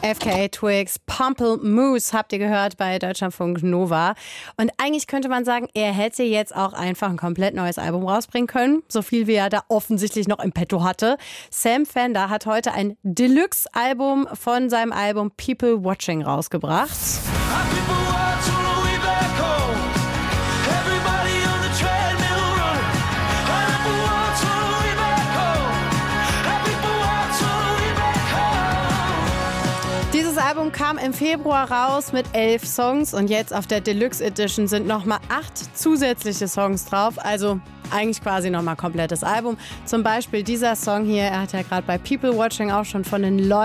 FKA Twigs, Pamplemousse habt ihr gehört bei Deutschlandfunk Nova. Und eigentlich könnte man sagen, er hätte jetzt auch einfach ein komplett neues Album rausbringen können. So viel wie er da offensichtlich noch im Petto hatte. Sam Fender hat heute ein Deluxe-Album von seinem Album People Watching rausgebracht. Dieses Album kam im Februar raus mit 11 Songs und jetzt auf der Deluxe Edition sind nochmal 8 zusätzliche Songs drauf. Also eigentlich quasi nochmal komplettes Album. Zum Beispiel dieser Song hier, er hat ja gerade bei People Watching auch schon von den Leuten